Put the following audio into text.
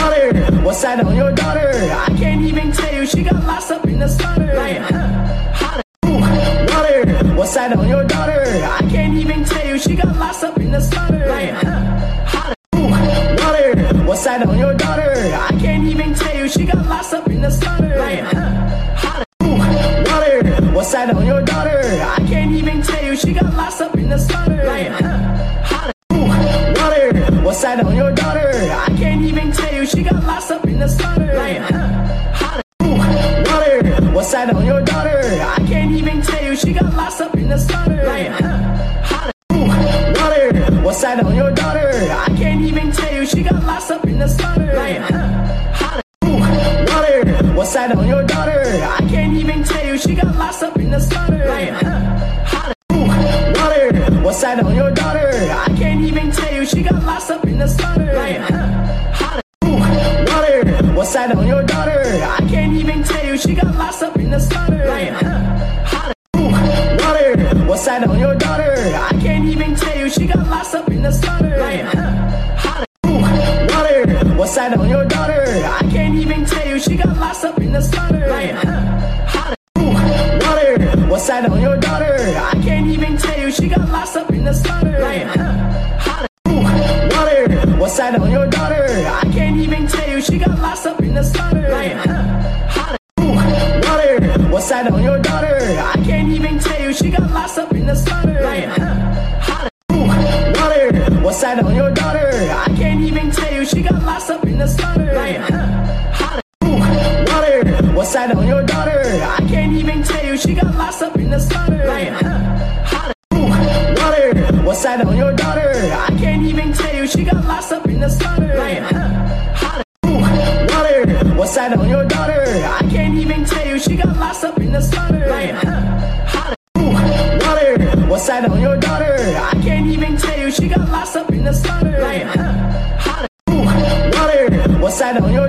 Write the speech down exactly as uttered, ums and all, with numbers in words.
Water, what's that on your daughter? I can't even tell you, she got lost up in the slaughter. Like, hotter. Water, what's that on your daughter? I can't even tell you, she got lost up in the slaughter. Like, hotter. Water, what's that on your daughter? I can't even tell you, she got lost up in the slaughter. Like, hotter. Water, what's that on your daughter? I can't even tell you, she got lost up in the slaughter. Like, hotter. Water, what's that on your daughter? I can't even tell you, she got lost up in the slaughter. Like, hotter. Water, what's that on your daughter? I can't even tell you, she got lost up in the slaughter. Like, hotter. Water, what's that on your daughter? I can't even tell you, she got lost up in the slaughter. Like, hotter. Water, what's that on your daughter? I can't even tell you, she got lost up in the slaughter. Like, hotter. Water, what's that on your daughter? I can't even tell you, she got lost up in the slaughter. Like, hotter. Water, what's that on your daughter? I can't even tell you, she got lost up in the slaughter. Like, hotter. Water, what's that on your daughter? I can't even tell you, she got lost up in the slaughter. Like, hotter. Water, what's that on your daughter? I can't even tell you, she got lost up in the slaughter. Like, hotter. Water, what's that on your daughter? I can't even tell you, she got lost up in the slaughter. Like, hotter. Water, what's that on your daughter? I can't even tell you, she got lost up in the slaughter. Like, hotter. Water, what's that on your daughter? I can't even tell you, she got lost up in the slaughter. Like, hotter. Water, what's that on your daughter? I can't even tell you, she got lost up in the slaughter. Like, hotter. Water, what's that on your daughter? I can't even tell you, she got lost up in the slaughter. Like, hotter. Water, what's that on your daughter? I can't even tell you, she got lost up in the slaughter. Like, hotter. Water, what's that on your daughter? I can't even tell you, she got lost up in the slaughter. Like, hotter. Water, what's that on your daughter? I can't even tell you, she got lost up in the slaughter. Like, hotter. Water, what's that on your